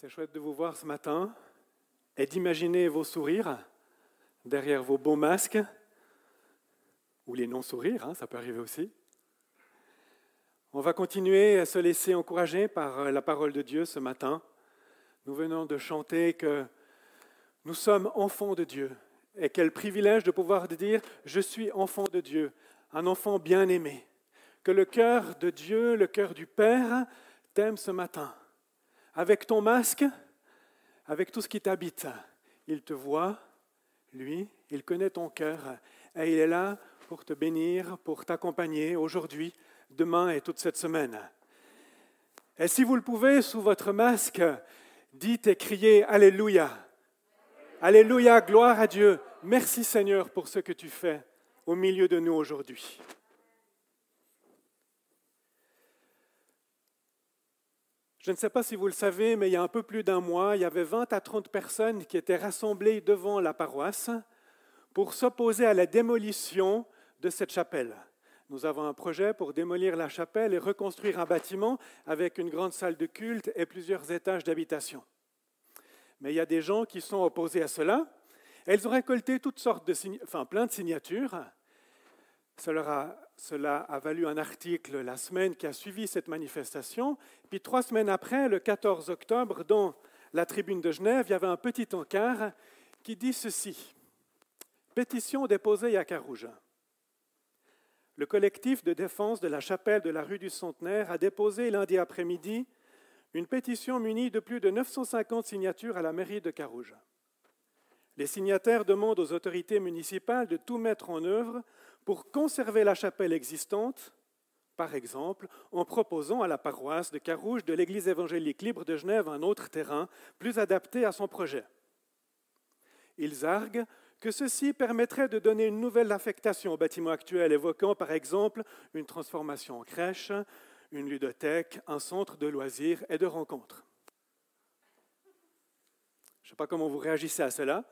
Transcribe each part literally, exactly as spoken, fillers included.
C'est chouette de vous voir ce matin et d'imaginer vos sourires derrière vos beaux masques, ou les non-sourires, hein, ça peut arriver aussi. On va continuer à se laisser encourager par la parole de Dieu ce matin. Nous venons de chanter que nous sommes enfants de Dieu. Et quel privilège de pouvoir dire « Je suis enfant de Dieu », un enfant bien-aimé. Que le cœur de Dieu, le cœur du Père, t'aime ce matin. Avec ton masque, avec tout ce qui t'habite, il te voit, lui, il connaît ton cœur et il est là pour te bénir, pour t'accompagner aujourd'hui, demain et toute cette semaine. Et si vous le pouvez, sous votre masque, dites et criez « Alléluia ». Alléluia, gloire à Dieu. Merci Seigneur pour ce que tu fais au milieu de nous aujourd'hui. Je ne sais pas si vous le savez, mais il y a un peu plus d'un mois, il y avait vingt à trente personnes qui étaient rassemblées devant la paroisse pour s'opposer à la démolition de cette chapelle. Nous avons un projet pour démolir la chapelle et reconstruire un bâtiment avec une grande salle de culte et plusieurs étages d'habitation. Mais il y a des gens qui sont opposés à cela. Et ils ont récolté toutes sortes de sign... enfin, plein de signatures. Cela a, cela a valu un article la semaine qui a suivi cette manifestation. Puis trois semaines après, le quatorze octobre, dans la tribune de Genève, il y avait un petit encart qui dit ceci. Pétition déposée à Carouge. Le collectif de défense de la chapelle de la rue du Centenaire a déposé lundi après-midi une pétition munie de plus de neuf cent cinquante signatures à la mairie de Carouge. Les signataires demandent aux autorités municipales de tout mettre en œuvre pour conserver la chapelle existante, par exemple en proposant à la paroisse de Carouge de l'Église évangélique libre de Genève un autre terrain plus adapté à son projet. Ils arguent que ceci permettrait de donner une nouvelle affectation au bâtiment actuel, évoquant par exemple une transformation en crèche, une ludothèque, un centre de loisirs et de rencontres. Je ne sais pas comment vous réagissez à cela.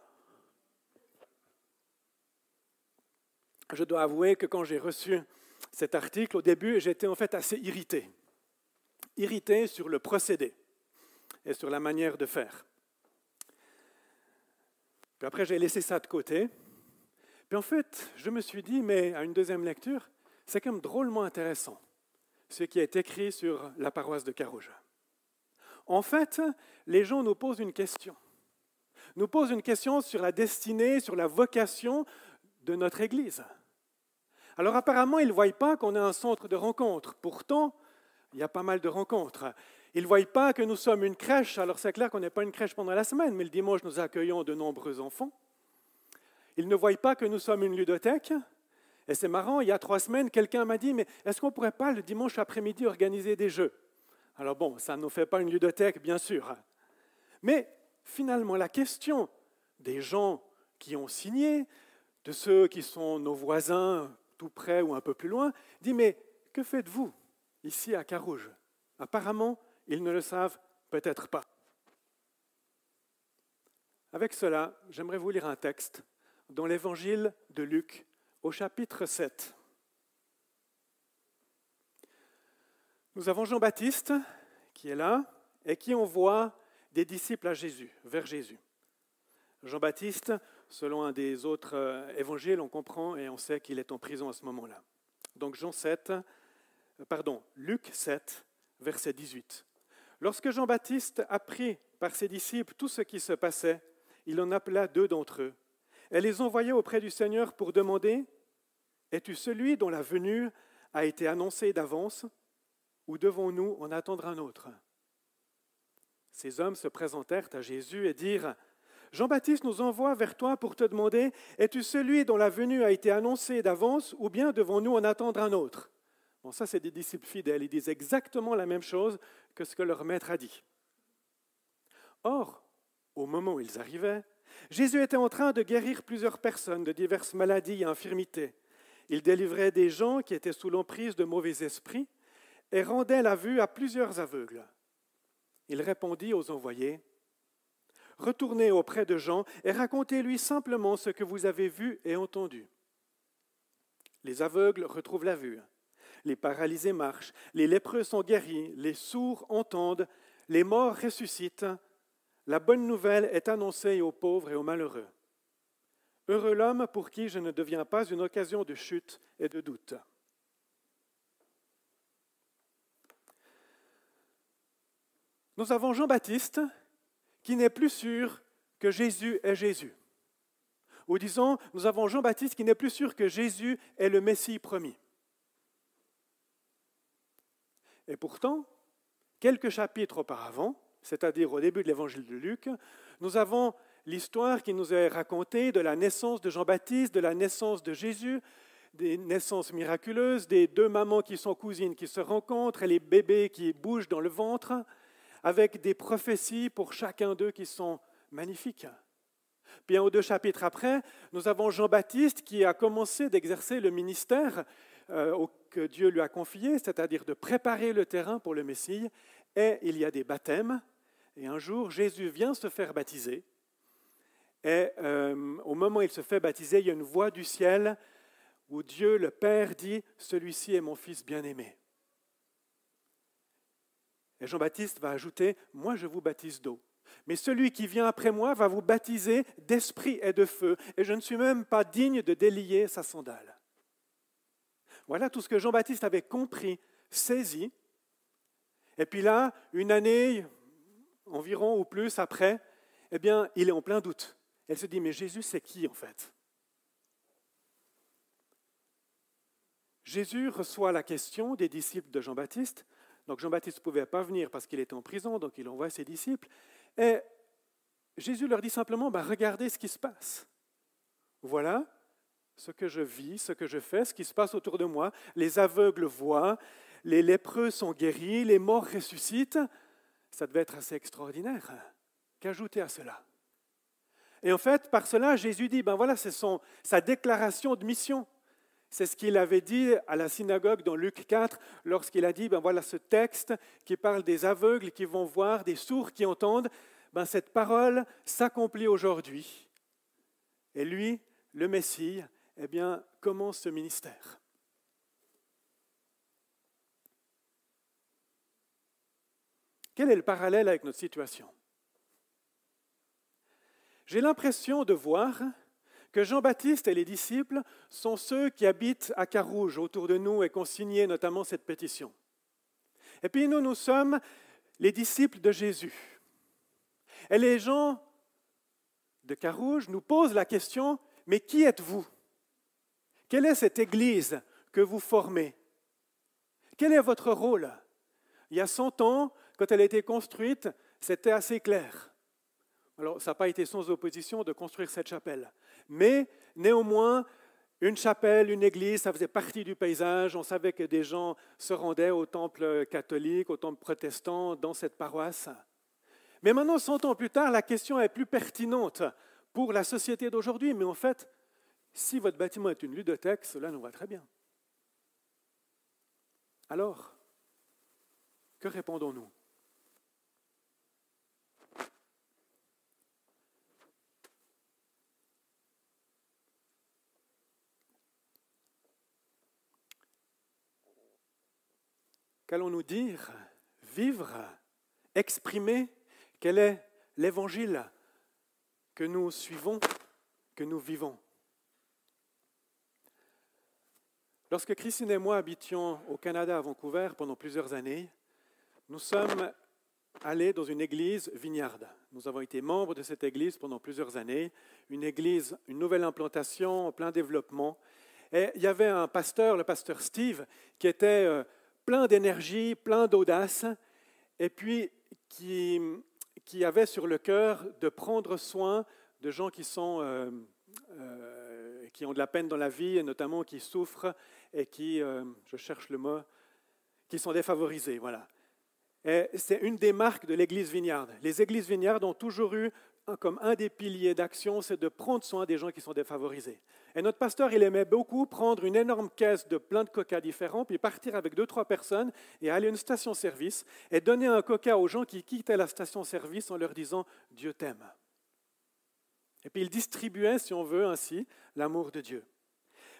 Je dois avouer que quand j'ai reçu cet article, au début, j'étais en fait assez irrité. Irrité sur le procédé et sur la manière de faire. Puis après, j'ai laissé ça de côté. Puis en fait, je me suis dit, mais à une deuxième lecture, c'est quand même drôlement intéressant ce qui est écrit sur la paroisse de Carouge. En fait, les gens nous posent une question. Nous posent une question sur la destinée, sur la vocation de notre Église. Alors apparemment, ils ne voient pas qu'on est un centre de rencontres. Pourtant, il y a pas mal de rencontres. Ils ne voient pas que nous sommes une crèche. Alors c'est clair qu'on n'est pas une crèche pendant la semaine, mais le dimanche, nous accueillons de nombreux enfants. Ils ne voient pas que nous sommes une ludothèque. Et c'est marrant, il y a trois semaines, quelqu'un m'a dit « Mais est-ce qu'on ne pourrait pas le dimanche après-midi organiser des jeux ?» Alors bon, ça ne nous fait pas une ludothèque, bien sûr. Mais finalement, la question des gens qui ont signé, de ceux qui sont nos voisins tout près ou un peu plus loin, dit « Mais que faites-vous ici à Carouge ?» Apparemment, ils ne le savent peut-être pas. Avec cela, j'aimerais vous lire un texte dans l'Évangile de Luc, au chapitre sept. Nous avons Jean-Baptiste qui est là et qui envoie des disciples à Jésus, vers Jésus. Jean-Baptiste, selon un des autres évangiles, on comprend et on sait qu'il est en prison à ce moment-là. Donc Jean sept, pardon, Luc sept, verset dix-huit. Lorsque Jean-Baptiste apprit par ses disciples tout ce qui se passait, il en appela deux d'entre eux. Elle les envoya auprès du Seigneur pour demander « Es-tu celui dont la venue a été annoncée d'avance ou devons-nous en attendre un autre ?» Ces hommes se présentèrent à Jésus et dirent « Jean-Baptiste nous envoie vers toi pour te demander « Es-tu celui dont la venue a été annoncée d'avance ou bien devons-nous en attendre un autre ?» Bon, ça, c'est des disciples fidèles. Ils disent exactement la même chose que ce que leur maître a dit. Or, au moment où ils arrivaient, Jésus était en train de guérir plusieurs personnes de diverses maladies et infirmités. Il délivrait des gens qui étaient sous l'emprise de mauvais esprits et rendait la vue à plusieurs aveugles. Il répondit aux envoyés, « Retournez auprès de Jean et racontez-lui simplement ce que vous avez vu et entendu. » Les aveugles retrouvent la vue, les paralysés marchent, les lépreux sont guéris, les sourds entendent, les morts ressuscitent, La bonne nouvelle est annoncée aux pauvres et aux malheureux. Heureux l'homme pour qui je ne deviens pas une occasion de chute et de doute. Nous avons Jean-Baptiste qui n'est plus sûr que Jésus est Jésus. Ou disons, nous avons Jean-Baptiste qui n'est plus sûr que Jésus est le Messie promis. Et pourtant, quelques chapitres auparavant, c'est-à-dire au début de l'évangile de Luc, nous avons l'histoire qui nous est racontée de la naissance de Jean-Baptiste, de la naissance de Jésus, des naissances miraculeuses, des deux mamans qui sont cousines qui se rencontrent et les bébés qui bougent dans le ventre, avec des prophéties pour chacun d'eux qui sont magnifiques. Puis un ou deux chapitres après, nous avons Jean-Baptiste qui a commencé d'exercer le ministère euh, que Dieu lui a confié, c'est-à-dire de préparer le terrain pour le Messie, et il y a des baptêmes, et un jour Jésus vient se faire baptiser, et euh, au moment où il se fait baptiser, il y a une voix du ciel où Dieu le Père dit « Celui-ci est mon Fils bien-aimé ». Et Jean-Baptiste va ajouter « Moi je vous baptise d'eau, mais celui qui vient après moi va vous baptiser d'esprit et de feu, et je ne suis même pas digne de délier sa sandale. » Voilà tout ce que Jean-Baptiste avait compris, saisi. Et puis là, une année environ ou plus après, eh bien, il est en plein doute. Elle se dit, mais Jésus, c'est qui en fait? Jésus reçoit la question des disciples de Jean-Baptiste. Donc Jean-Baptiste ne pouvait pas venir parce qu'il était en prison, donc il envoie ses disciples. Et Jésus leur dit simplement, ben, regardez ce qui se passe. Voilà ce que je vis, ce que je fais, ce qui se passe autour de moi. Les aveugles voient, les lépreux sont guéris, les morts ressuscitent. Ça devait être assez extraordinaire. Qu'ajouter à cela? Et en fait, par cela, Jésus dit, ben voilà, c'est son, sa déclaration de mission. C'est ce qu'il avait dit à la synagogue dans Luc quatre, lorsqu'il a dit, ben voilà ce texte qui parle des aveugles qui vont voir, des sourds qui entendent, ben cette parole s'accomplit aujourd'hui. Et lui, le Messie, eh bien, commence ce ministère. Quel est le parallèle avec notre situation? J'ai l'impression de voir que Jean-Baptiste et les disciples sont ceux qui habitent à Carouge autour de nous et qui ont signé notamment cette pétition. Et puis nous, nous sommes les disciples de Jésus. Et les gens de Carouge nous posent la question, mais qui êtes-vous? Quelle est cette église que vous formez? Quel est votre rôle? Il y a cent ans, quand elle a été construite, c'était assez clair. Alors, ça n'a pas été sans opposition de construire cette chapelle. Mais néanmoins, une chapelle, une église, ça faisait partie du paysage. On savait que des gens se rendaient au temple catholique, au temple protestant, dans cette paroisse. Mais maintenant, cent ans plus tard, la question est plus pertinente pour la société d'aujourd'hui. Mais en fait, si votre bâtiment est une ludothèque, cela nous va très bien. Alors, que répondons-nous? Qu'allons-nous dire, vivre, exprimer? Quel est l'évangile que nous suivons, que nous vivons? Lorsque Christine et moi habitions au Canada, à Vancouver, pendant plusieurs années, nous sommes allés dans une église vignarde. Nous avons été membres de cette église pendant plusieurs années, une église, une nouvelle implantation, en plein développement. Et il y avait un pasteur, le pasteur Steve, qui était euh, plein d'énergie, plein d'audace, et puis qui, qui avait sur le cœur de prendre soin de gens qui, sont, euh, euh, qui ont de la peine dans la vie, et notamment qui souffrent et qui, euh, je cherche le mot, qui sont défavorisés. Voilà. Et c'est une des marques de l'église vignarde. Les églises vignardes ont toujours eu comme un des piliers d'action, c'est de prendre soin des gens qui sont défavorisés. Et notre pasteur, il aimait beaucoup prendre une énorme caisse de plein de coca différents, puis partir avec deux, trois personnes et aller à une station-service et donner un coca aux gens qui quittaient la station-service en leur disant « Dieu t'aime ». Et puis il distribuait, si on veut ainsi, l'amour de Dieu.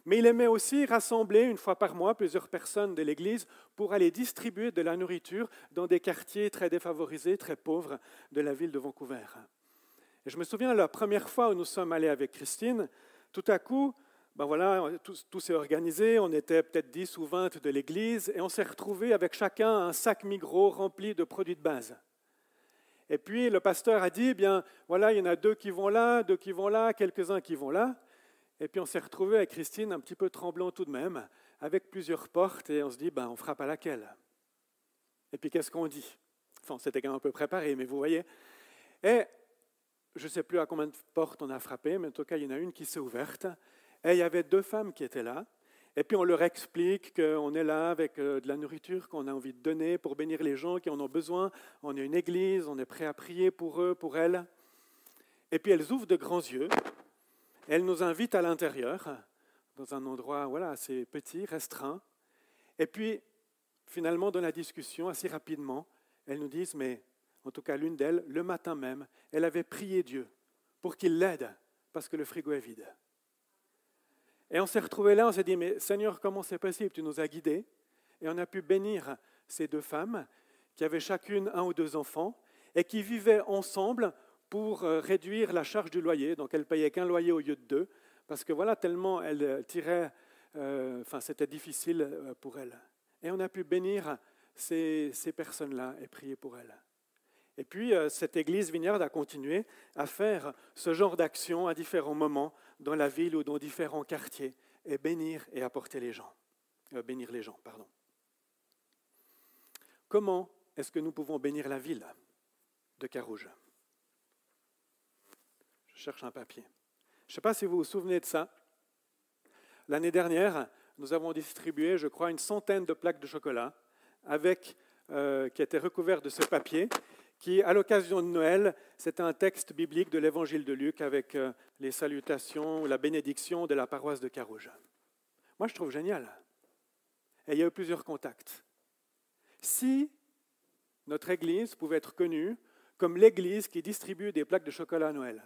Mais il aimait aussi rassembler une fois par mois plusieurs personnes de l'Église pour aller distribuer de la nourriture dans des quartiers très défavorisés, très pauvres de la ville de Vancouver. Et je me souviens la première fois où nous sommes allés avec Christine, tout à coup, ben voilà, tout, tout s'est organisé, on était peut-être dix ou vingt de l'Église et on s'est retrouvés avec chacun un sac Migros rempli de produits de base. Et puis le pasteur a dit, eh bien voilà, il y en a deux qui vont là, deux qui vont là, quelques-uns qui vont là. Et puis on s'est retrouvés avec Christine un petit peu tremblant tout de même, avec plusieurs portes, et on se dit, ben, on frappe à laquelle? Et puis qu'est-ce qu'on dit? Enfin, c'était quand même un peu préparé, mais vous voyez. Et je ne sais plus à combien de portes on a frappé, mais en tout cas, il y en a une qui s'est ouverte. Et il y avait deux femmes qui étaient là. Et puis on leur explique qu'on est là avec de la nourriture qu'on a envie de donner pour bénir les gens qui en ont besoin. On est une église, on est prêt à prier pour eux, pour elles. Et puis elles ouvrent de grands yeux. Elles nous invitent à l'intérieur, dans un endroit voilà, assez petit, restreint. Et puis, finalement, dans la discussion, assez rapidement, elles nous disent, mais en tout cas l'une d'elles, le matin même, elle avait prié Dieu pour qu'il l'aide, parce que le frigo est vide. Et on s'est retrouvés là, on s'est dit, mais Seigneur, comment c'est possible? Tu nous as guidés. Et on a pu bénir ces deux femmes qui avaient chacune un ou deux enfants et qui vivaient ensemble pour réduire la charge du loyer. Donc elles ne payaient qu'un loyer au lieu de deux, parce que voilà, tellement elles tiraient, euh, enfin c'était difficile pour elles. Et on a pu bénir ces, ces personnes-là et prier pour elles. Et puis euh, cette église Vineyard a continué à faire ce genre d'action à différents moments dans la ville ou dans différents quartiers, et bénir et apporter les gens, euh, bénir les gens, pardon. Comment est-ce que nous pouvons bénir la ville de Carouge? Je cherche un papier. Je ne sais pas si vous vous souvenez de ça. L'année dernière, nous avons distribué, je crois, une centaine de plaques de chocolat avec, euh, qui étaient recouvertes de ce papier, qui, à l'occasion de Noël, c'était un texte biblique de l'Évangile de Luc avec euh, les salutations ou la bénédiction de la paroisse de Carouge. Moi, je trouve génial. Et il y a eu plusieurs contacts. Si notre Église pouvait être connue comme l'Église qui distribue des plaques de chocolat à Noël.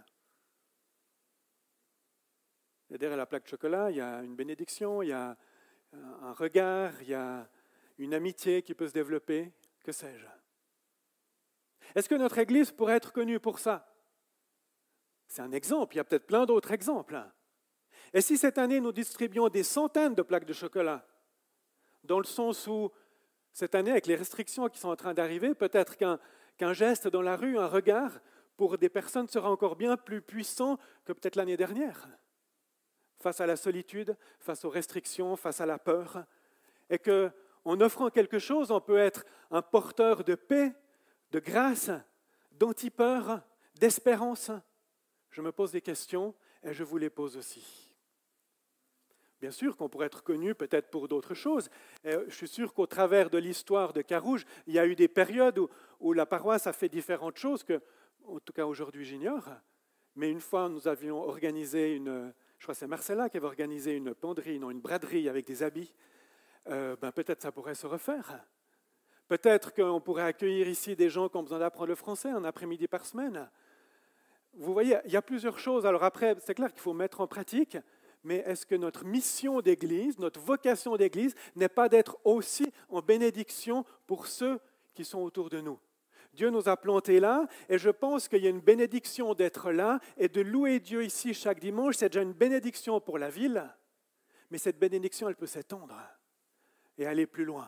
Et derrière la plaque de chocolat, il y a une bénédiction, il y a un regard, il y a une amitié qui peut se développer, que sais-je. Est-ce que notre Église pourrait être connue pour ça? C'est un exemple, il y a peut-être plein d'autres exemples. Et si cette année, nous distribuions des centaines de plaques de chocolat, dans le sens où, cette année, avec les restrictions qui sont en train d'arriver, peut-être qu'un, qu'un geste dans la rue, un regard, pour des personnes sera encore bien plus puissant que peut-être l'année dernière, face à la solitude, face aux restrictions, face à la peur, et qu'en offrant quelque chose, on peut être un porteur de paix, de grâce, d'anti-peur, d'espérance. Je me pose des questions et je vous les pose aussi. Bien sûr qu'on pourrait être connu peut-être pour d'autres choses. Et je suis sûr qu'au travers de l'histoire de Carouge, il y a eu des périodes où, où la paroisse a fait différentes choses que, en tout cas aujourd'hui, j'ignore. Mais une fois, nous avions organisé une, je crois que c'est Marcella qui avait organisé une penderie, non, une braderie avec des habits. Euh, ben peut-être ça pourrait se refaire. Peut-être qu'on pourrait accueillir ici des gens qui ont besoin d'apprendre le français un après-midi par semaine. Vous voyez, il y a plusieurs choses. Alors après, c'est clair qu'il faut mettre en pratique, mais est-ce que notre mission d'Église, notre vocation d'Église, n'est pas d'être aussi en bénédiction pour ceux qui sont autour de nous? Dieu nous a plantés là, et je pense qu'il y a une bénédiction d'être là, et de louer Dieu ici chaque dimanche, c'est déjà une bénédiction pour la ville, mais cette bénédiction, elle peut s'étendre et aller plus loin.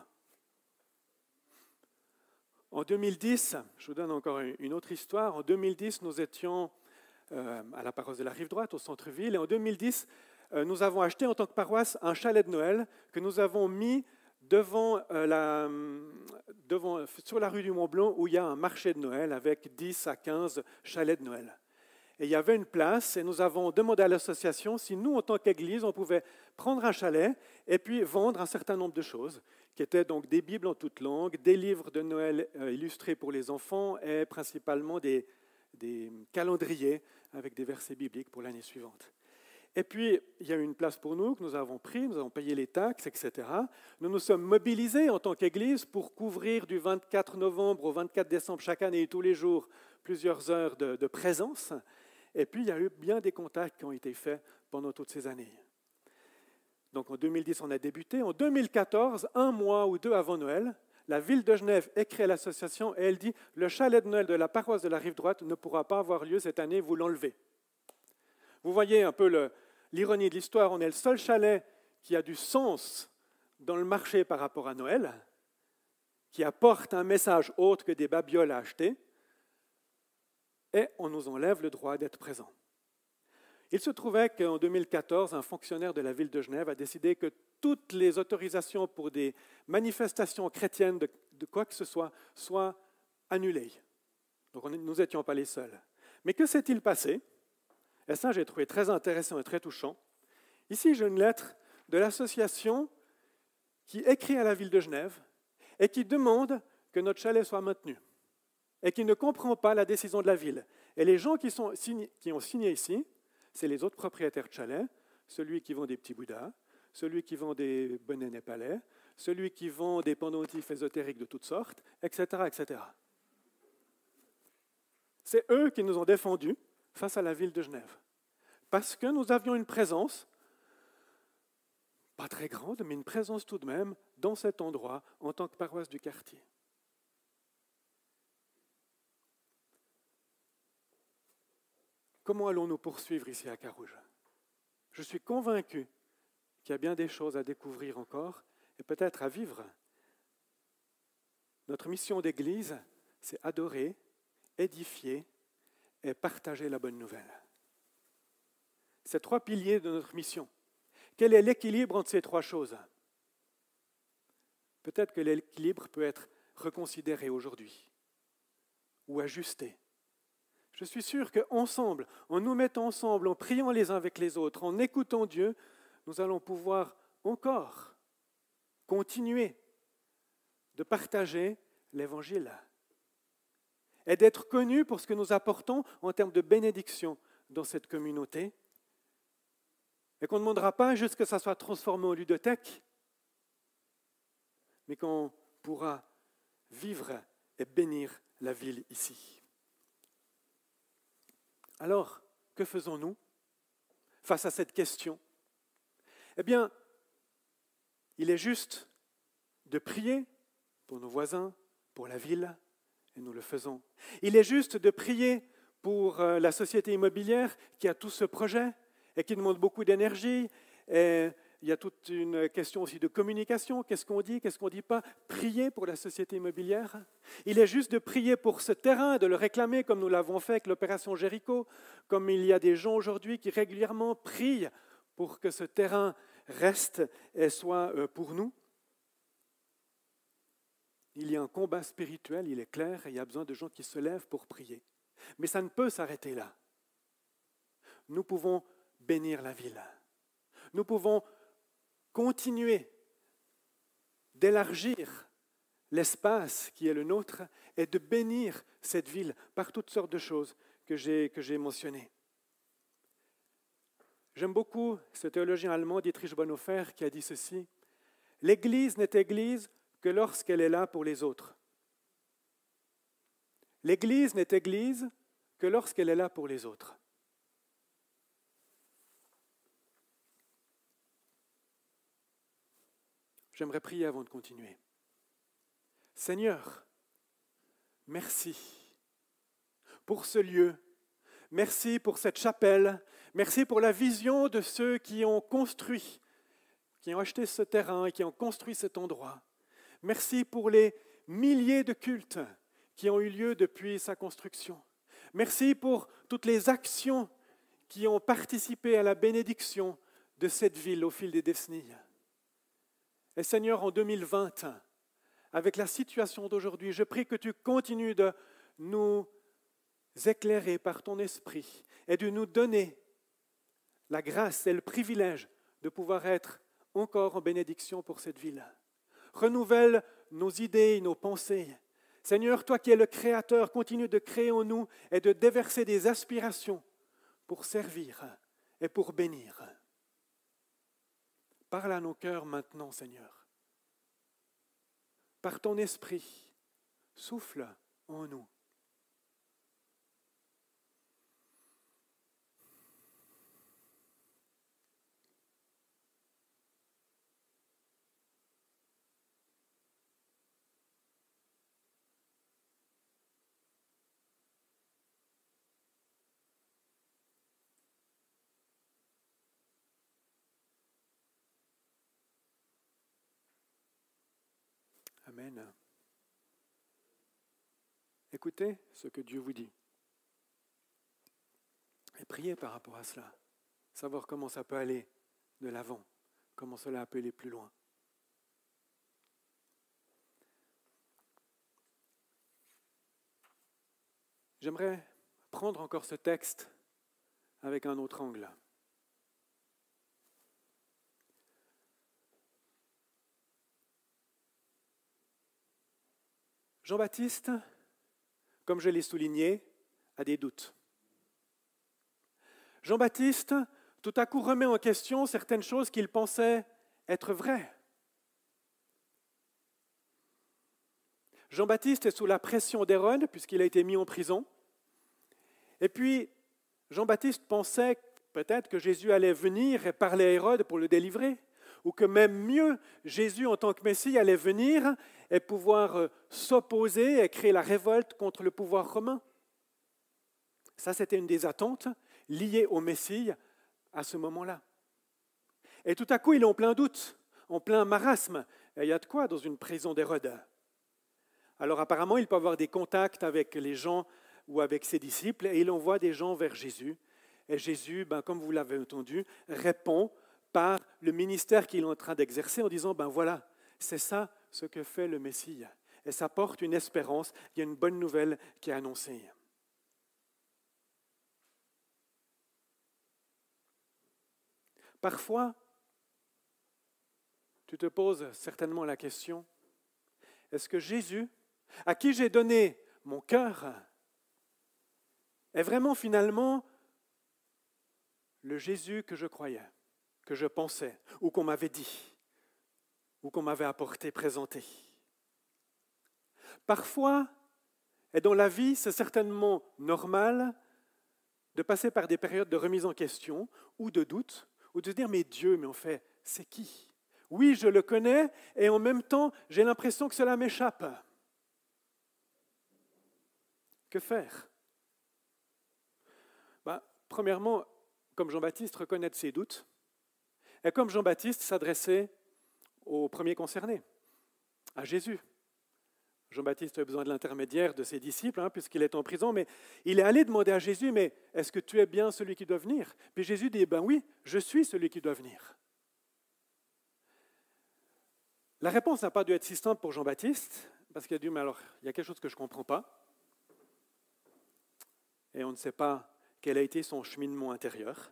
En deux mille dix, je vous donne encore une autre histoire, en deux mille dix, nous étions euh, à la paroisse de la Rive-Droite, au centre-ville, et en deux mille dix, euh, nous avons acheté en tant que paroisse un chalet de Noël que nous avons mis devant euh, la, devant, sur la rue du Mont-Blanc où il y a un marché de Noël avec dix à quinze chalets de Noël. Et il y avait une place et nous avons demandé à l'association si nous, en tant qu'Église, on pouvait prendre un chalet et puis vendre un certain nombre de choses, qui étaient donc des Bibles en toutes langues, des livres de Noël illustrés pour les enfants et principalement des, des calendriers avec des versets bibliques pour l'année suivante. Et puis, il y a eu une place pour nous que nous avons pris, nous avons payé les taxes, et cetera. Nous nous sommes mobilisés en tant qu'Église pour couvrir du vingt-quatre novembre au vingt-quatre décembre chaque année et tous les jours plusieurs heures de, de présence. Et puis, il y a eu bien des contacts qui ont été faits pendant toutes ces années. Donc en deux mille dix, on a débuté. En deux mille quatorze, un mois ou deux avant Noël, la ville de Genève écrit à l'association et elle dit « Le chalet de Noël de la paroisse de la Rive-Droite ne pourra pas avoir lieu cette année, vous l'enlevez. » Vous voyez un peu le, l'ironie de l'histoire, on est le seul chalet qui a du sens dans le marché par rapport à Noël, qui apporte un message autre que des babioles à acheter, et on nous enlève le droit d'être présent. Il se trouvait qu'en deux mille quatorze, un fonctionnaire de la ville de Genève a décidé que toutes les autorisations pour des manifestations chrétiennes de, de quoi que ce soit soient annulées. Donc on, nous n'étions pas les seuls. Mais que s'est-il passé? Et ça, j'ai trouvé très intéressant et très touchant. Ici, j'ai une lettre de l'association qui écrit à la ville de Genève et qui demande que notre chalet soit maintenu et qui ne comprend pas la décision de la ville. Et les gens qui, sont signé, qui ont signé ici, c'est les autres propriétaires de chalets, celui qui vend des petits bouddhas, celui qui vend des bonnets népalais, celui qui vend des pendentifs ésotériques de toutes sortes, et cetera, et cetera. C'est eux qui nous ont défendus face à la ville de Genève. Parce que nous avions une présence, pas très grande, mais une présence tout de même, dans cet endroit, en tant que paroisse du quartier. Comment allons-nous poursuivre ici à Carouge? Je suis convaincu qu'il y a bien des choses à découvrir encore et peut-être à vivre. Notre mission d'Église, c'est adorer, édifier et partager la bonne nouvelle. Ces trois piliers de notre mission. Quel est l'équilibre entre ces trois choses? Peut-être que l'équilibre peut être reconsidéré aujourd'hui ou ajusté. Je suis sûr qu'ensemble, en nous mettant ensemble, en priant les uns avec les autres, en écoutant Dieu, nous allons pouvoir encore continuer de partager l'Évangile et d'être connus pour ce que nous apportons en termes de bénédiction dans cette communauté et qu'on ne demandera pas juste que ça soit transformé en ludothèque, mais qu'on pourra vivre et bénir la ville ici. Alors, que faisons-nous face à cette question? Eh bien, il est juste de prier pour nos voisins, pour la ville, et nous le faisons. Il est juste de prier pour la société immobilière qui a tout ce projet et qui demande beaucoup d'énergie. Et il y a toute une question aussi de communication. Qu'est-ce qu'on dit, qu'est-ce qu'on ne dit pas? Prier pour la société immobilière. Il est juste de prier pour ce terrain, de le réclamer comme nous l'avons fait avec l'opération Jéricho, comme il y a des gens aujourd'hui qui régulièrement prient pour que ce terrain reste et soit pour nous. Il y a un combat spirituel, il est clair, et il y a besoin de gens qui se lèvent pour prier. Mais ça ne peut s'arrêter là. Nous pouvons bénir la ville. Nous pouvons continuer d'élargir l'espace qui est le nôtre et de bénir cette ville par toutes sortes de choses que j'ai, que j'ai mentionnées. J'aime beaucoup ce théologien allemand Dietrich Bonhoeffer qui a dit ceci: « L'Église n'est Église que lorsqu'elle est là pour les autres. L'Église n'est Église que lorsqu'elle est là pour les autres. » J'aimerais prier avant de continuer. Seigneur, merci pour ce lieu. Merci pour cette chapelle. Merci pour la vision de ceux qui ont construit, qui ont acheté ce terrain et qui ont construit cet endroit. Merci pour les milliers de cultes qui ont eu lieu depuis sa construction. Merci pour toutes les actions qui ont participé à la bénédiction de cette ville au fil des décennies. Et Seigneur, en deux mille vingt, avec la situation d'aujourd'hui, je prie que tu continues de nous éclairer par ton esprit et de nous donner la grâce et le privilège de pouvoir être encore en bénédiction pour cette ville. Renouvelle nos idées et nos pensées. Seigneur, toi qui es le Créateur, continue de créer en nous et de déverser des aspirations pour servir et pour bénir. Parle à nos cœurs maintenant, Seigneur. Par ton esprit, souffle en nous. Amen. Écoutez ce que Dieu vous dit. Et priez par rapport à cela. Savoir comment ça peut aller de l'avant, comment cela peut aller plus loin. J'aimerais prendre encore ce texte avec un autre angle. Jean-Baptiste, comme je l'ai souligné, a des doutes. Jean-Baptiste, tout à coup, remet en question certaines choses qu'il pensait être vraies. Jean-Baptiste est sous la pression d'Hérode, puisqu'il a été mis en prison. Et puis, Jean-Baptiste pensait peut-être que Jésus allait venir et parler à Hérode pour le délivrer, ou que même mieux, Jésus en tant que Messie allait venir et pouvoir s'opposer et créer la révolte contre le pouvoir romain. Ça, c'était une des attentes liées au Messie à ce moment-là. Et tout à coup, il est en plein doute, en plein marasme. Et il y a de quoi dans une prison d'Hérode? Alors apparemment, il peut avoir des contacts avec les gens ou avec ses disciples, et il envoie des gens vers Jésus. Et Jésus, ben, comme vous l'avez entendu, répond par le ministère qu'il est en train d'exercer en disant, ben voilà, c'est ça ce que fait le Messie. Et ça porte une espérance, il y a une bonne nouvelle qui est annoncée. Parfois, tu te poses certainement la question, est-ce que Jésus, à qui j'ai donné mon cœur, est vraiment finalement le Jésus que je croyais, que je pensais, ou qu'on m'avait dit, ou qu'on m'avait apporté, présenté? Parfois, et dans la vie, c'est certainement normal de passer par des périodes de remise en question ou de doute, ou de se dire, mais Dieu, mais en fait, c'est qui? Oui, je le connais, et en même temps, j'ai l'impression que cela m'échappe. Que faire? Ben, premièrement, comme Jean-Baptiste, reconnaître ses doutes, et comme Jean-Baptiste s'adressait aux premiers concernés, à Jésus. Jean-Baptiste a besoin de l'intermédiaire de ses disciples, hein, puisqu'il est en prison, mais il est allé demander à Jésus, mais est-ce que tu es bien celui qui doit venir? Puis Jésus dit, ben oui, je suis celui qui doit venir. La réponse n'a pas dû être si simple pour Jean-Baptiste, parce qu'il a dit, mais alors, il y a quelque chose que je ne comprends pas, et on ne sait pas quel a été son cheminement intérieur.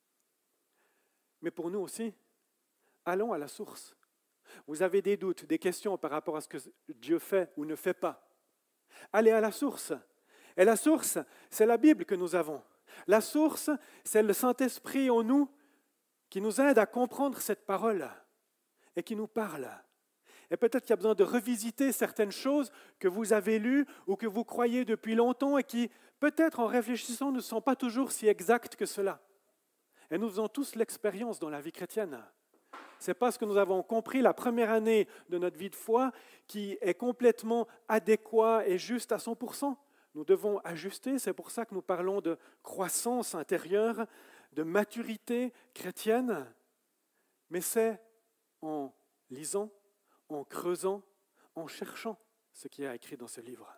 Mais pour nous aussi, allons à la source. Vous avez des doutes, des questions par rapport à ce que Dieu fait ou ne fait pas. Allez à la source. Et la source, c'est la Bible que nous avons. La source, c'est le Saint-Esprit en nous qui nous aide à comprendre cette parole et qui nous parle. Et peut-être qu'il y a besoin de revisiter certaines choses que vous avez lues ou que vous croyez depuis longtemps et qui, peut-être en réfléchissant, ne sont pas toujours si exactes que cela. Et nous faisons tous l'expérience dans la vie chrétienne. Ce n'est pas ce que nous avons compris la première année de notre vie de foi qui est complètement adéquat et juste à cent pour cent. Nous devons ajuster, c'est pour ça que nous parlons de croissance intérieure, de maturité chrétienne. Mais c'est en lisant, en creusant, en cherchant ce qui est écrit dans ce livre.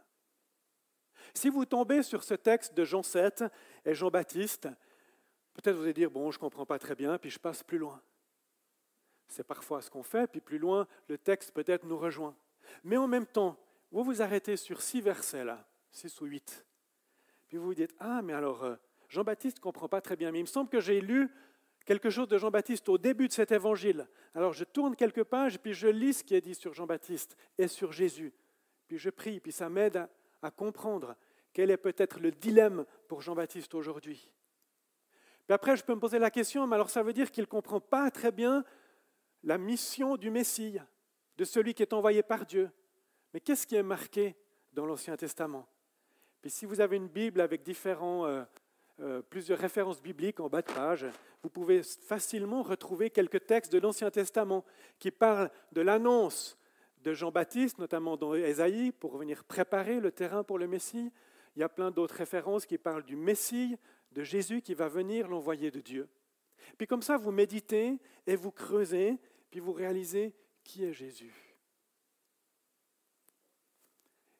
Si vous tombez sur ce texte de Jean sept et Jean-Baptiste, peut-être vous allez dire, bon, je ne comprends pas très bien, puis je passe plus loin. C'est parfois ce qu'on fait, puis plus loin, le texte peut-être nous rejoint. Mais en même temps, vous vous arrêtez sur six versets là, six ou huit. Puis vous vous dites, ah, mais alors, euh, Jean-Baptiste ne comprend pas très bien, mais il me semble que j'ai lu quelque chose de Jean-Baptiste au début de cet évangile. Alors je tourne quelques pages, puis je lis ce qui est dit sur Jean-Baptiste et sur Jésus. Puis je prie, puis ça m'aide à, à comprendre quel est peut-être le dilemme pour Jean-Baptiste aujourd'hui. Puis après, je peux me poser la question, mais alors ça veut dire qu'il ne comprend pas très bien la mission du Messie, de celui qui est envoyé par Dieu. Mais qu'est-ce qui est marqué dans l'Ancien Testament? Puis si vous avez une Bible avec différents, euh, euh, plusieurs références bibliques en bas de page, vous pouvez facilement retrouver quelques textes de l'Ancien Testament qui parlent de l'annonce de Jean-Baptiste, notamment dans Ésaïe, pour venir préparer le terrain pour le Messie. Il y a plein d'autres références qui parlent du Messie, de Jésus qui va venir, l'envoyé de Dieu. Puis comme ça, vous méditez et vous creusez, puis vous réalisez qui est Jésus.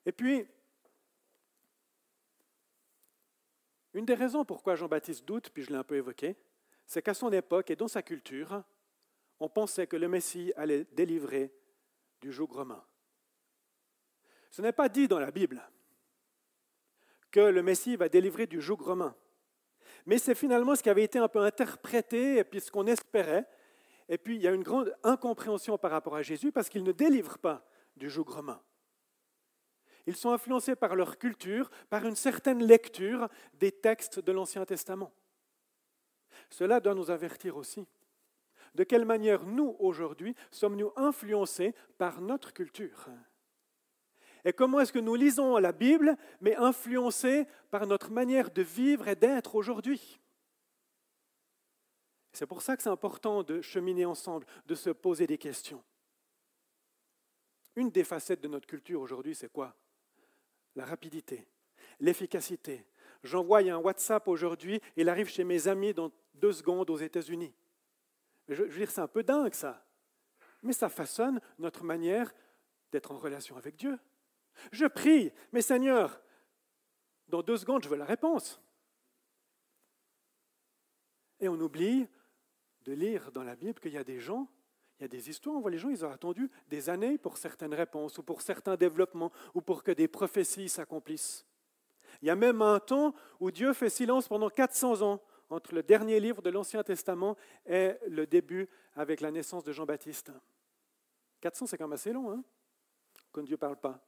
Et puis, une des raisons pourquoi Jean-Baptiste doute, puis je l'ai un peu évoqué, c'est qu'à son époque et dans sa culture, on pensait que le Messie allait délivrer du joug romain. Ce n'est pas dit dans la Bible que le Messie va délivrer du joug romain, mais c'est finalement ce qui avait été un peu interprété et puis ce qu'on espérait. Et puis il y a une grande incompréhension par rapport à Jésus parce qu'il ne délivre pas du joug romain. Ils sont influencés par leur culture, par une certaine lecture des textes de l'Ancien Testament. Cela doit nous avertir aussi. De quelle manière nous, aujourd'hui, sommes-nous influencés par notre culture ? Et comment est-ce que nous lisons la Bible, mais influencés par notre manière de vivre et d'être aujourd'hui ? C'est pour ça que c'est important de cheminer ensemble, de se poser des questions. Une des facettes de notre culture aujourd'hui, c'est quoi ? La rapidité, l'efficacité. J'envoie un WhatsApp aujourd'hui, il arrive chez mes amis dans deux secondes aux États-Unis. Je, je veux dire, c'est un peu dingue ça. Mais ça façonne notre manière d'être en relation avec Dieu. Je prie, mais Seigneur, dans deux secondes, je veux la réponse. Et on oublie de lire dans la Bible qu'il y a des gens, il y a des histoires, on voit les gens, ils ont attendu des années pour certaines réponses ou pour certains développements ou pour que des prophéties s'accomplissent. Il y a même un temps où Dieu fait silence pendant quatre cents ans entre le dernier livre de l'Ancien Testament et le début avec la naissance de Jean-Baptiste. quatre cents, c'est quand même assez long, hein, quand Dieu ne parle pas.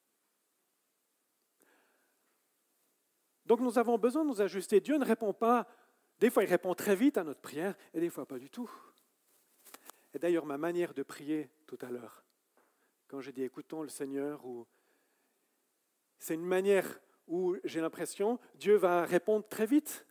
Donc nous avons besoin de nous ajuster. Dieu ne répond pas, des fois il répond très vite à notre prière et des fois pas du tout. Et d'ailleurs ma manière de prier tout à l'heure, quand j'ai dit écoutons le Seigneur, ou c'est une manière où j'ai l'impression Dieu va répondre très vite.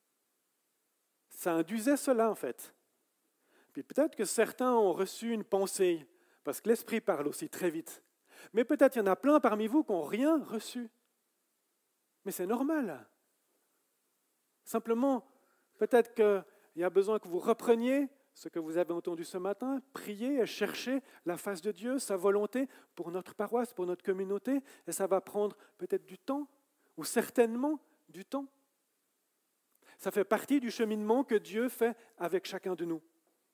Ça induisait cela en fait. Puis peut-être que certains ont reçu une pensée, parce que l'Esprit parle aussi très vite. Mais peut-être il y en a plein parmi vous qui n'ont rien reçu. Mais c'est normal. Simplement, peut-être qu'il y a besoin que vous repreniez ce que vous avez entendu ce matin, priez et cherchez la face de Dieu, sa volonté pour notre paroisse, pour notre communauté, et ça va prendre peut-être du temps, ou certainement du temps. Ça fait partie du cheminement que Dieu fait avec chacun de nous.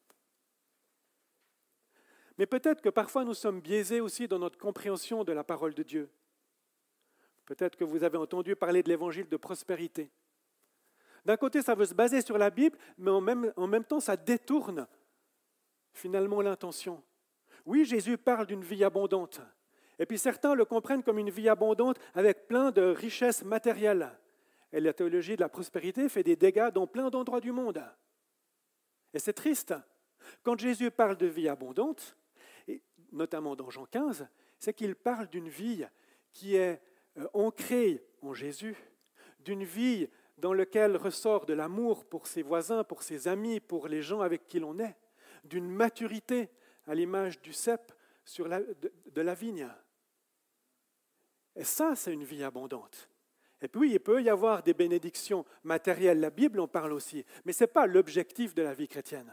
Mais peut-être que parfois nous sommes biaisés aussi dans notre compréhension de la parole de Dieu. Peut-être que vous avez entendu parler de l'évangile de prospérité. D'un côté, ça veut se baser sur la Bible, mais en même, en même temps, ça détourne finalement l'intention. Oui, Jésus parle d'une vie abondante. Et puis certains le comprennent comme une vie abondante avec plein de richesses matérielles. Et la théologie de la prospérité fait des dégâts dans plein d'endroits du monde. Et c'est triste. Quand Jésus parle de vie abondante, et notamment dans Jean quinze, c'est qu'il parle d'une vie qui est ancrée en Jésus, d'une vie dans laquelle ressort de l'amour pour ses voisins, pour ses amis, pour les gens avec qui l'on est, d'une maturité à l'image du cep sur la, de, de la vigne. Et ça, c'est une vie abondante. Et puis, il peut y avoir des bénédictions matérielles, la Bible en parle aussi, mais ce n'est pas l'objectif de la vie chrétienne.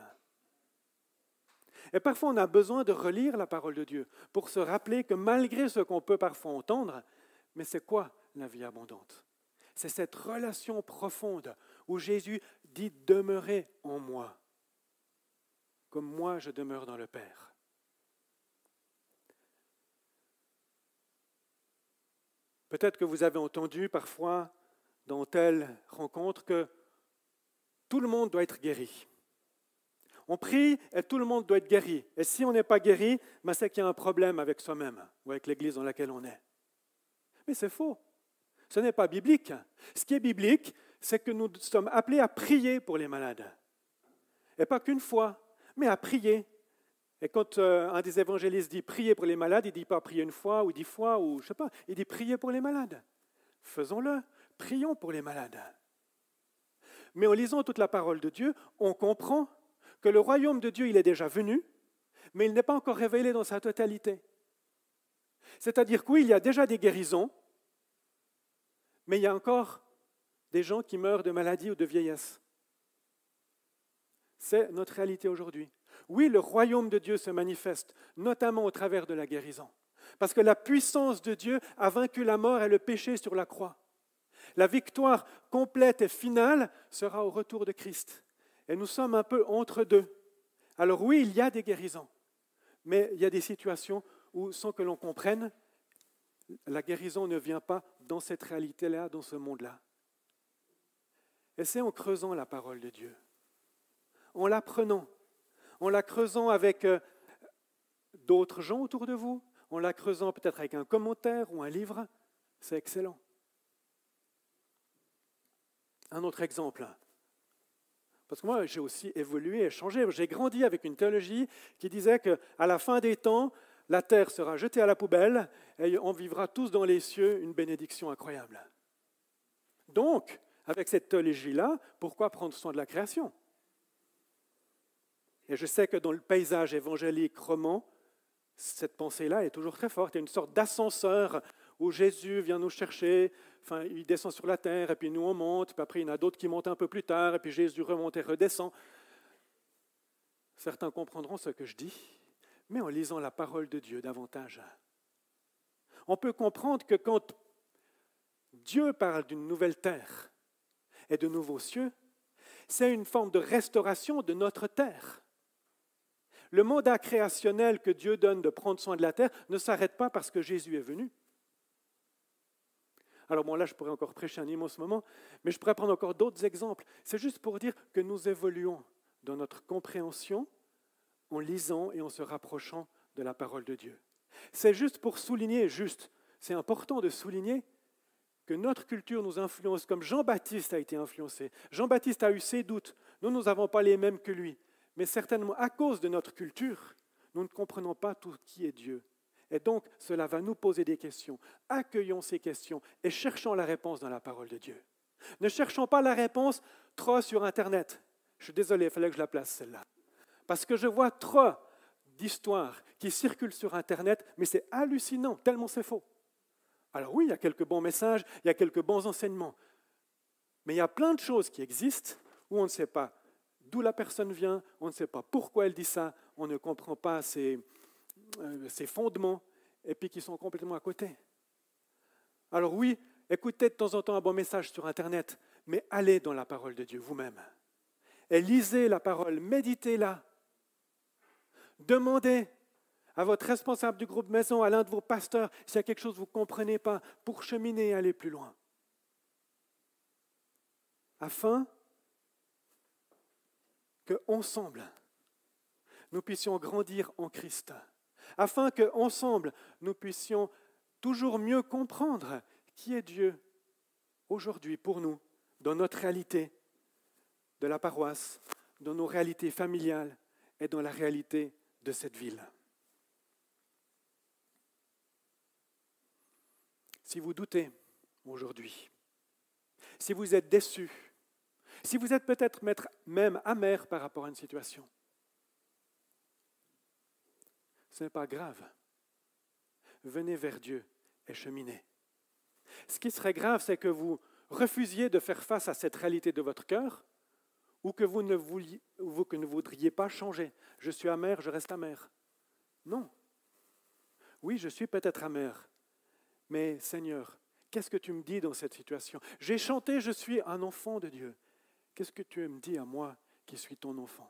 Et parfois, on a besoin de relire la parole de Dieu pour se rappeler que malgré ce qu'on peut parfois entendre, mais c'est quoi la vie abondante ? C'est cette relation profonde où Jésus dit « demeurez en moi, comme moi je demeure dans le Père ». Peut-être que vous avez entendu parfois dans telle rencontre que tout le monde doit être guéri. On prie et tout le monde doit être guéri. Et si on n'est pas guéri, ben c'est qu'il y a un problème avec soi-même ou avec l'Église dans laquelle on est. Mais c'est faux. Ce n'est pas biblique. Ce qui est biblique, c'est que nous sommes appelés à prier pour les malades. Et pas qu'une fois, mais à prier. Et quand euh, un des évangélistes dit prier pour les malades, il ne dit pas prier une fois ou dix fois, ou je ne sais pas, il dit prier pour les malades. Faisons-le, prions pour les malades. Mais en lisant toute la parole de Dieu, on comprend que le royaume de Dieu, il est déjà venu, mais il n'est pas encore révélé dans sa totalité. C'est-à-dire que oui, il y a déjà des guérisons, mais il y a encore des gens qui meurent de maladie ou de vieillesse. C'est notre réalité aujourd'hui. Oui, le royaume de Dieu se manifeste, notamment au travers de la guérison. Parce que la puissance de Dieu a vaincu la mort et le péché sur la croix. La victoire complète et finale sera au retour de Christ. Et nous sommes un peu entre deux. Alors oui, il y a des guérisons, mais il y a des situations où, sans que l'on comprenne, la guérison ne vient pas dans cette réalité-là, dans ce monde-là. Et c'est en creusant la parole de Dieu, en l'apprenant, en la creusant avec euh, d'autres gens autour de vous, en la creusant peut-être avec un commentaire ou un livre, c'est excellent. Un autre exemple, parce que moi j'ai aussi évolué et changé, j'ai grandi avec une théologie qui disait qu'à la fin des temps, la terre sera jetée à la poubelle et on vivra tous dans les cieux une bénédiction incroyable. Donc, avec cette théologie-là, pourquoi prendre soin de la création? Et je sais que dans le paysage évangélique roman, cette pensée-là est toujours très forte. Il y a une sorte d'ascenseur où Jésus vient nous chercher, enfin, il descend sur la terre, et puis nous on monte, puis après il y en a d'autres qui montent un peu plus tard, et puis Jésus remonte et redescend. Certains comprendront ce que je dis, mais en lisant la parole de Dieu davantage, on peut comprendre que quand Dieu parle d'une nouvelle terre et de nouveaux cieux, c'est une forme de restauration de notre terre. Le mandat créationnel que Dieu donne de prendre soin de la terre ne s'arrête pas parce que Jésus est venu. Alors bon, là, je pourrais encore prêcher un immense moment, mais je pourrais prendre encore d'autres exemples. C'est juste pour dire que nous évoluons dans notre compréhension en lisant et en se rapprochant de la parole de Dieu. C'est juste pour souligner, juste, c'est important de souligner que notre culture nous influence comme Jean-Baptiste a été influencé. Jean-Baptiste a eu ses doutes. Nous, nous n'avons pas les mêmes que lui. Mais certainement, à cause de notre culture, nous ne comprenons pas tout qui est Dieu. Et donc, cela va nous poser des questions. Accueillons ces questions et cherchons la réponse dans la parole de Dieu. Ne cherchons pas la réponse trop sur Internet. Je suis désolé, il fallait que je la place, celle-là. Parce que je vois trop d'histoires qui circulent sur Internet, mais c'est hallucinant, tellement c'est faux. Alors oui, il y a quelques bons messages, il y a quelques bons enseignements, mais il y a plein de choses qui existent où on ne sait pas d'où la personne vient, on ne sait pas pourquoi elle dit ça, on ne comprend pas ses, euh, ses fondements, et puis qui sont complètement à côté. Alors oui, écoutez de temps en temps un bon message sur Internet, mais allez dans la parole de Dieu vous-même. Et lisez la parole, méditez-la. Demandez à votre responsable du groupe maison, à l'un de vos pasteurs, s'il y a quelque chose que vous ne comprenez pas, pour cheminer et aller plus loin. Afin qu'ensemble, nous puissions grandir en Christ. Afin qu'ensemble, nous puissions toujours mieux comprendre qui est Dieu aujourd'hui pour nous, dans notre réalité de la paroisse, dans nos réalités familiales et dans la réalité de cette ville. Si vous doutez aujourd'hui, si vous êtes déçu, si vous êtes peut-être même amer par rapport à une situation, ce n'est pas grave. Venez vers Dieu et cheminez. Ce qui serait grave, c'est que vous refusiez de faire face à cette réalité de votre cœur ou que vous ne, vouliez, ou que ne voudriez pas changer. Je suis amer, je reste amer. Non. Oui, je suis peut-être amer. Mais Seigneur, qu'est-ce que tu me dis dans cette situation? J'ai chanté, je suis un enfant de Dieu. Qu'est-ce que tu me dis à moi qui suis ton enfant?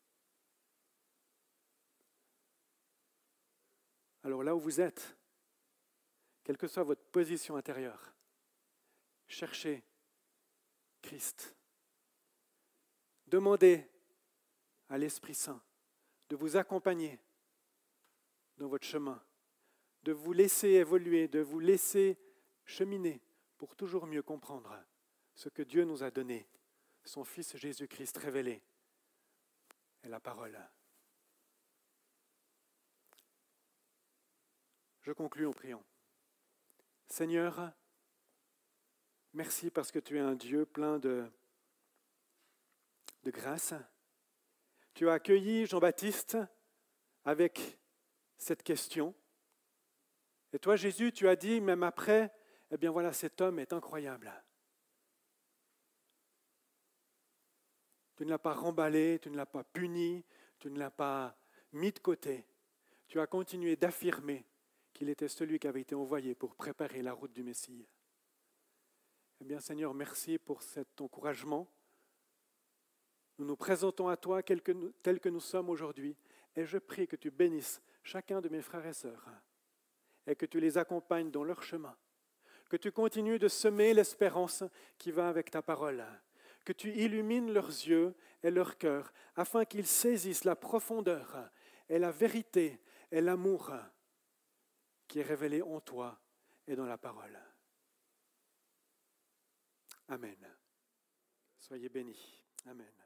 Alors là où vous êtes, quelle que soit votre position intérieure, cherchez Christ. Demandez à l'Esprit Saint de vous accompagner dans votre chemin, de vous laisser évoluer, de vous laisser cheminer pour toujours mieux comprendre ce que Dieu nous a donné, son Fils Jésus-Christ révélé et la parole. Je conclus en priant. Seigneur, merci parce que tu es un Dieu plein de, de grâce. Tu as accueilli Jean-Baptiste avec cette question. Et toi, Jésus, tu as dit, même après, eh bien voilà, cet homme est incroyable. Tu ne l'as pas remballé, tu ne l'as pas puni, tu ne l'as pas mis de côté. Tu as continué d'affirmer qu'il était celui qui avait été envoyé pour préparer la route du Messie. Eh bien, Seigneur, merci pour cet encouragement. Nous nous présentons à toi tels que nous sommes aujourd'hui, et je prie que tu bénisses chacun de mes frères et sœurs, et que tu les accompagnes dans leur chemin, que tu continues de semer l'espérance qui va avec ta parole, que tu illumines leurs yeux et leur cœur, afin qu'ils saisissent la profondeur et la vérité et l'amour qui est révélé en toi et dans la parole. Amen. Soyez bénis. Amen.